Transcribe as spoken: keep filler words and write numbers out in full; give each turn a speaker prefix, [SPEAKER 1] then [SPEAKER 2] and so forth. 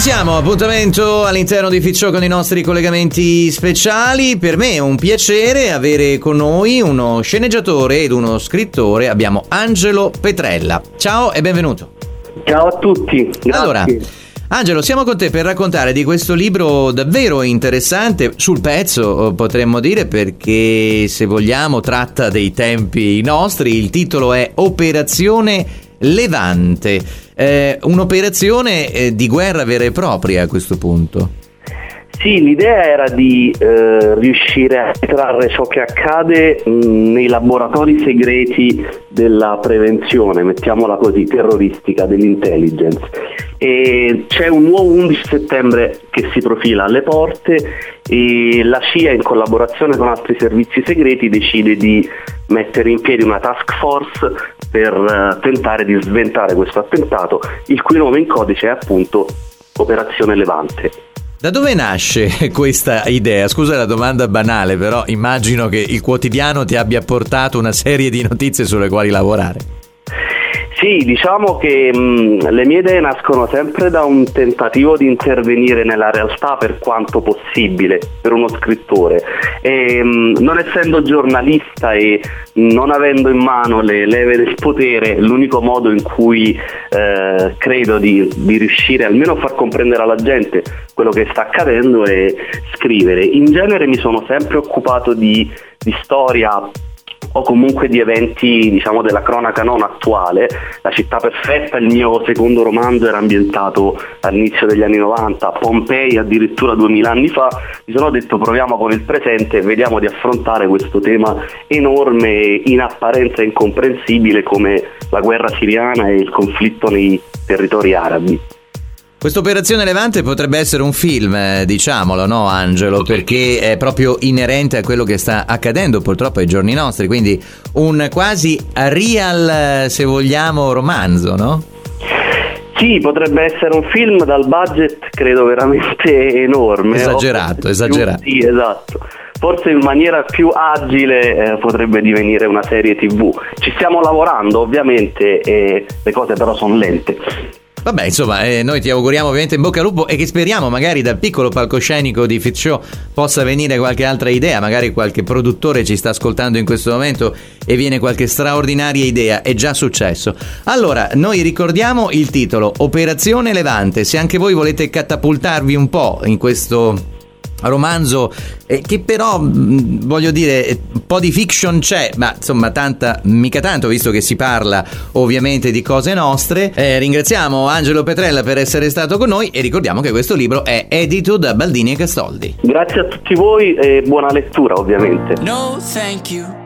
[SPEAKER 1] siamo, appuntamento all'interno di Fit Show con i nostri collegamenti speciali. Per me è un piacere avere con noi uno sceneggiatore ed uno scrittore. Abbiamo Angelo Petrella. Ciao e benvenuto.
[SPEAKER 2] Ciao a tutti. Grazie.
[SPEAKER 1] Allora, Angelo, siamo con te per raccontare di questo libro davvero interessante, sul pezzo potremmo dire, perché se vogliamo tratta dei tempi nostri. Il titolo è Operazione Levante, eh, un'operazione eh, di guerra vera e propria a questo punto.
[SPEAKER 2] Sì, l'idea era di eh, riuscire a trarre ciò che accade mh, nei laboratori segreti della prevenzione, mettiamola così, terroristica, dell'intelligence. E c'è un nuovo undici settembre che si profila alle porte e la C I A, in collaborazione con altri servizi segreti, decide di mettere in piedi una task force per uh, tentare di sventare questo attentato, il cui nome in codice è appunto Operazione Levante.
[SPEAKER 1] Da dove nasce questa idea? Scusa la domanda banale, però immagino che il quotidiano ti abbia portato una serie di notizie sulle quali lavorare.
[SPEAKER 2] Sì, diciamo che mh, le mie idee nascono sempre da un tentativo di intervenire nella realtà per quanto possibile per uno scrittore e mh, non essendo giornalista e non avendo in mano le leve del potere, l'unico modo in cui eh, credo di, di riuscire almeno a far comprendere alla gente quello che sta accadendo è scrivere. In genere mi sono sempre occupato di, di storia o comunque di eventi, diciamo, della cronaca non attuale. La città perfetta, il mio secondo romanzo, era ambientato all'inizio degli anni novanta, Pompei addirittura duemila anni fa. Mi sono detto proviamo con il presente e vediamo di affrontare questo tema enorme e in apparenza incomprensibile come la guerra siriana e il conflitto nei territori arabi.
[SPEAKER 1] Questa Operazione Levante potrebbe essere un film, eh, diciamolo, no Angelo? Perché è proprio inerente a quello che sta accadendo purtroppo ai giorni nostri, quindi un quasi real, se vogliamo, romanzo, no?
[SPEAKER 2] Sì, potrebbe essere un film dal budget credo veramente enorme.
[SPEAKER 1] Esagerato, esagerato.
[SPEAKER 2] Più, sì, esatto. Forse in maniera più agile eh, potrebbe divenire una serie tivù. Ci stiamo lavorando ovviamente e le cose però sono lente.
[SPEAKER 1] Vabbè, insomma, eh, noi ti auguriamo ovviamente in bocca al lupo e che speriamo magari dal piccolo palcoscenico di Fit Show possa venire qualche altra idea, magari qualche produttore ci sta ascoltando in questo momento e viene qualche straordinaria idea. È già successo. Allora, noi ricordiamo il titolo Operazione Levante. Se anche voi volete catapultarvi un po' in questo romanzo eh, che però mh, voglio dire un po' di fiction c'è, ma insomma tanta mica tanto, visto che si parla ovviamente di cose nostre. Eh, ringraziamo Angelo Petrella per essere stato con noi e ricordiamo che questo libro è edito da Baldini e Castoldi.
[SPEAKER 2] Grazie a tutti voi e buona lettura ovviamente.
[SPEAKER 3] No, thank you.